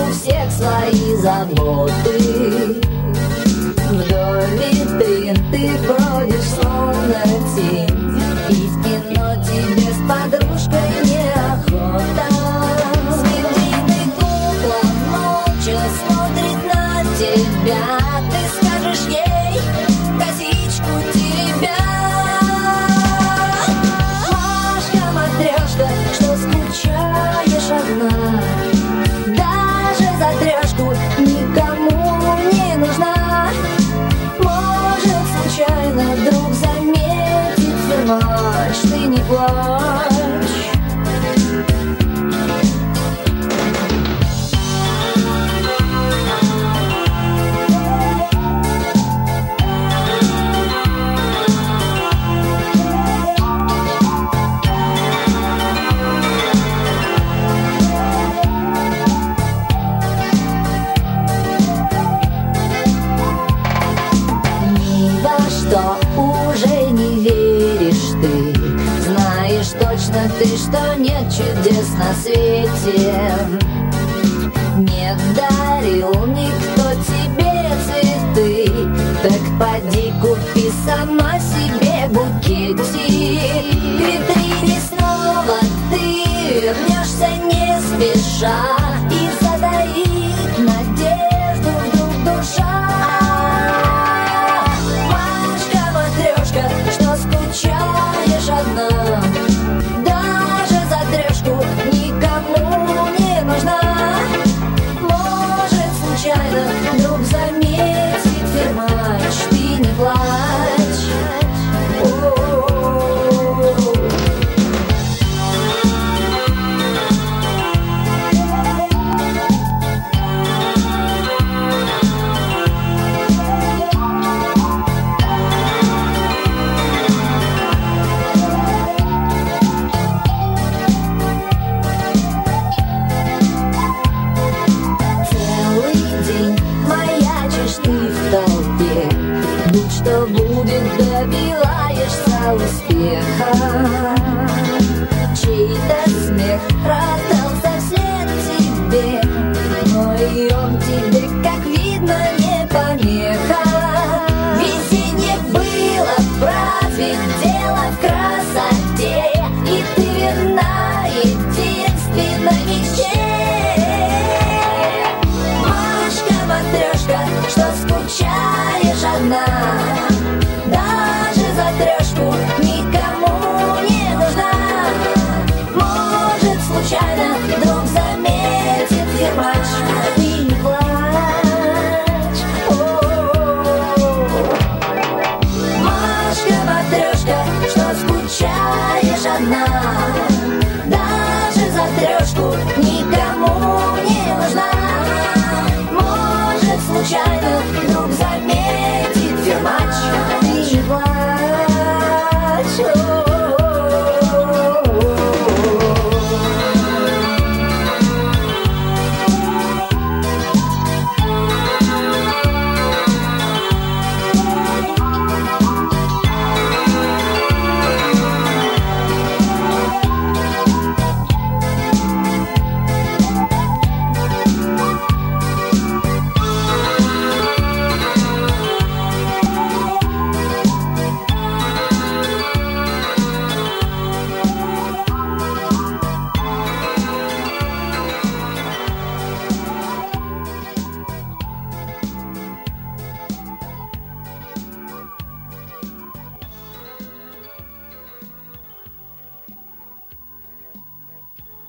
у всех свои заботы. Вдоль витрин ты бродишь словно тень, и в кино тебе с подружкой неохота. Светлый кукла молча смотрит на тебя. Ты скажешь ей, косичку теребя: Машка-матрешка, что скучаешь одна, даже за трешку никому не нужна. Может, случайно вдруг заметит фермач, ты не плачь. Что уже не веришь ты, знаешь точно ты, что нет чудес на свете. Не дарил никто тебе цветы, так поди купи сама себе букетик. К витрине снова ты вернешься не спеша, и затаит надежду вдруг душа. Что скучаешь одна, даже за трешку никому не нужна. Может, случайно вдруг заметит фермач, ты не плачь. Что будет, добиваешься успеха. Чей-то смех раздался вслед тебе, но ее